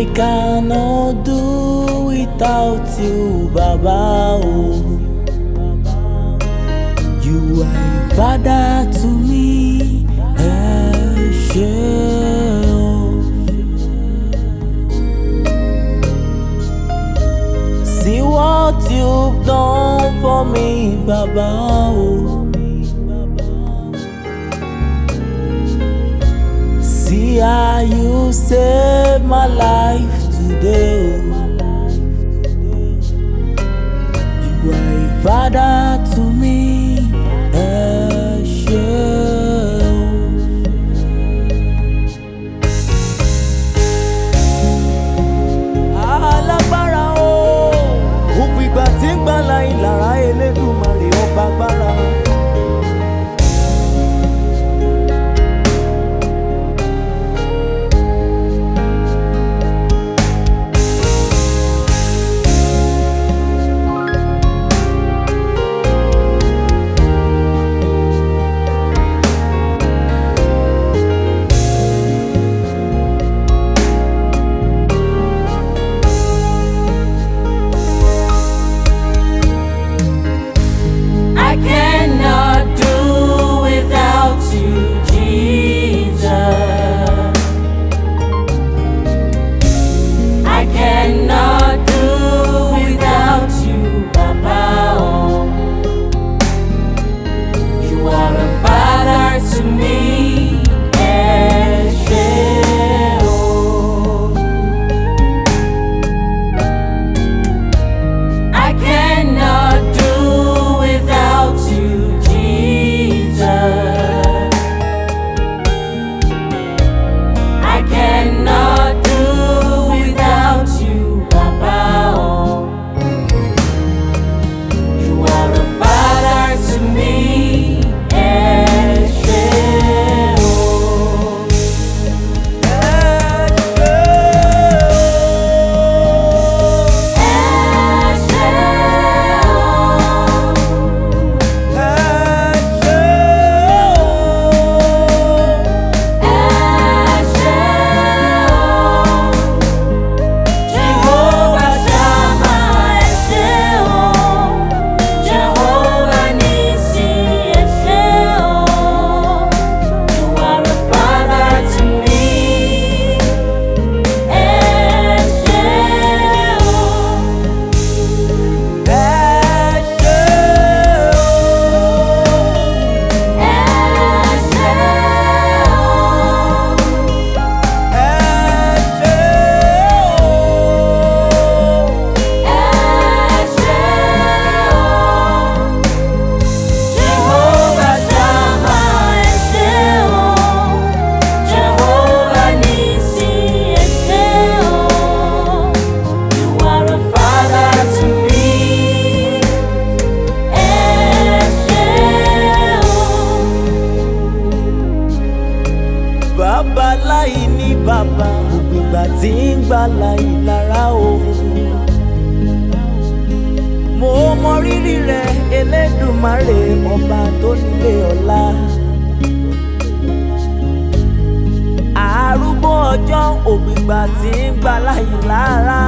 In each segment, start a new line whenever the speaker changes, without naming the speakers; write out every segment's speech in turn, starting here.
I cannot do without you, Baba. Oh, you are a father to me. See what you've done for me, Baba. Oh, see how you saved my life today. You are a father to me. Alágbára o, òpìgbà tí ń gbàlà ìlara Elédùmarè ọba agbára. Bàbá láì ní bàbá, òpìgbà tí ń gbàlà ìlara o. Mo mọ rírì rẹ Elédùmarè, ọba tó nílé ọlá. Arúgbó ọjọ́, òpìgbà tí ń gbàlà ìlara.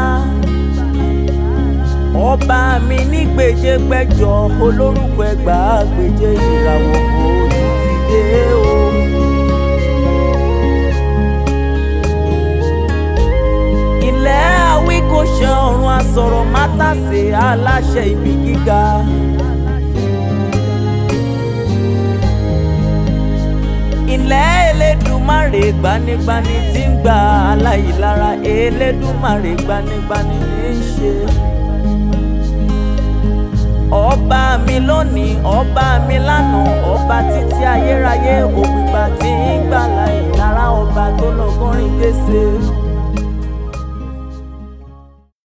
Ọba mi ní gbèjégbèjọ, olórúkọ ẹgbàágbèje ìràwọ̀ òtún ti dé o. Ilẹ̀ àwíkọ́ṣe ọ̀run asọ̀rọ̀ mátàsé, aláṣẹ ibi gíga. Ilẹ̀ Elédùmarè gbanigbani tí ń gba aláìlára, Elédùmarè gbanigbani ní í ṣe. Ọba mi lónìí, ọba mi lánàá, ọba títí ayérayé, òpìgbà tí ń gbàlà ìlara, ọba tó lọ kọrin kése.